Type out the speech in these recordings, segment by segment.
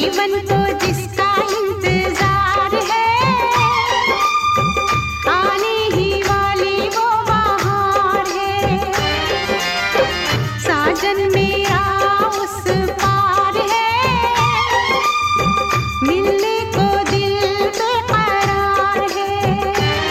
जीवन को जिसका इंतजार है, आने ही वाली वो बहार है। साजन मेरा उस पार है, मिलने को दिल बेकरार है।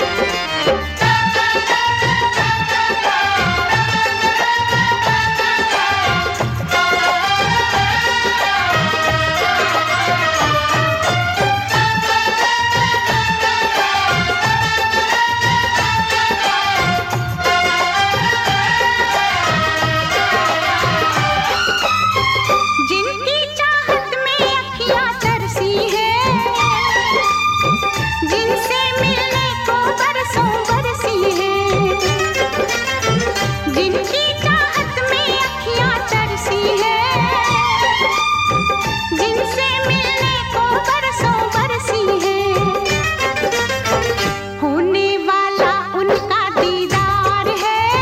जिनकी चाहत में अखियाँ तरसी है, जिनसे मिलने को बरसों बरसी है। जिनकी चाहत में अखियाँ तरसी है, जिनसे मिलने को बरसों बरसी है। होने वाला उनका दीदार है,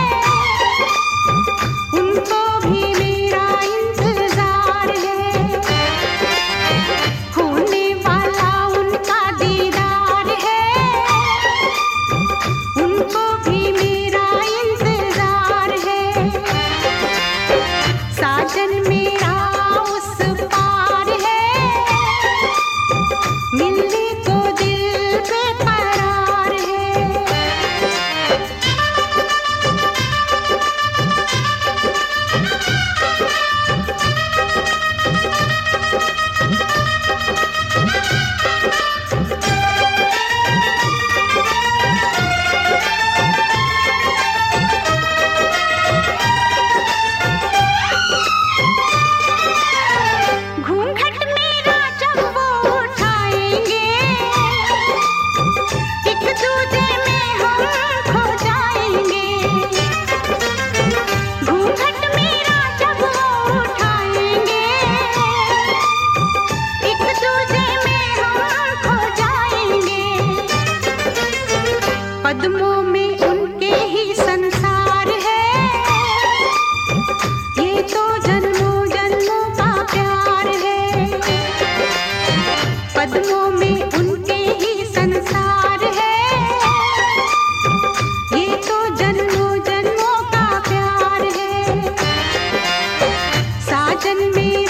उनको भी मेरा इंतजार है। होने वाला उनका दीदार है, उनको भी मेरा इंतजार है। साजन मेरा उस पार है, मिलने को दिल बेकरार है। घूंघट मेरा जब वो उठाएंगे, एक दूजे में हम खो जाएंगे। घूंघट मेरा जब वो उठाएंगे, एक दूजे में हम खो जाएंगे। पद्मों में उनके ही संसार है, ये तो जन्मों जन्मों का प्यार है। पद्मों में उनके ही संसार है, ये तो जन्मों जन्मों का प्यार है। साजन में